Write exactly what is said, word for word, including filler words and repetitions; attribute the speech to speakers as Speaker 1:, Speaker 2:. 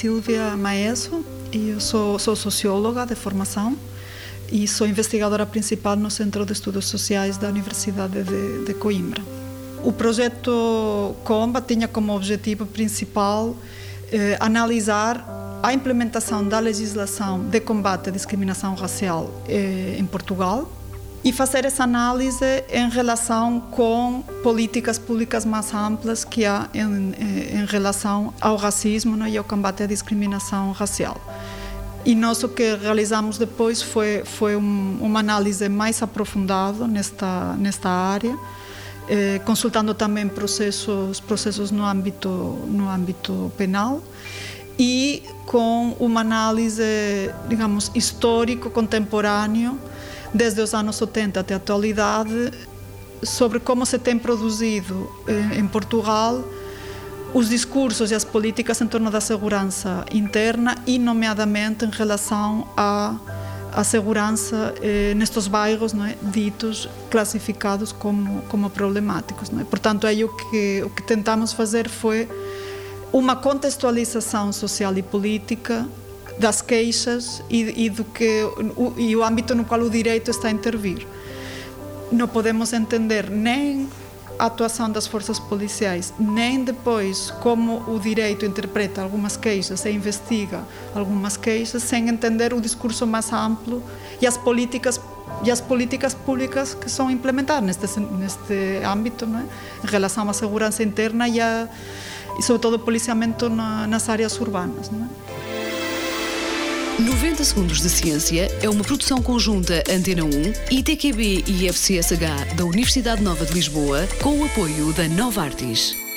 Speaker 1: Silvia Maeso e eu sou, sou socióloga de formação e sou investigadora principal no Centro de Estudos Sociais da Universidade de, de Coimbra. O projeto COMBA tinha como objetivo principal eh, analisar a implementação da legislação de combate à discriminação racial eh, em Portugal e fazer essa análise em relação com políticas públicas mais amplas que há em, em relação ao racismo, né, e ao combate à discriminação racial. E nós o que realizamos depois foi, foi um, uma análise mais aprofundada nesta, nesta área, eh, consultando também processos, processos no âmbito, no âmbito penal e com uma análise, digamos, histórico, contemporâneo, desde os anos oitenta até a atualidade, sobre como se tem produzido eh, em Portugal os discursos e as políticas em torno da segurança interna e, nomeadamente, em relação à, à segurança eh, nestes bairros, não é, ditos, classificados como, como problemáticos. Não é? Portanto, aí o que, o que tentamos fazer foi uma contextualização social e política das queixas e, e, do que, o, e o âmbito no qual o direito está a intervir. Não podemos entender nem a atuação das forças policiais, nem depois como o direito interpreta algumas queixas e investiga algumas queixas, sem entender o discurso mais amplo e as políticas, e as políticas públicas que são implementadas neste, neste âmbito, não é? Em relação à segurança interna e, a, e sobretudo, o policiamento na, nas áreas urbanas. Não é?
Speaker 2: noventa Segundos de Ciência é uma produção conjunta Antena um, I T Q B e I F C S H da Universidade Nova de Lisboa, com o apoio da Novartis.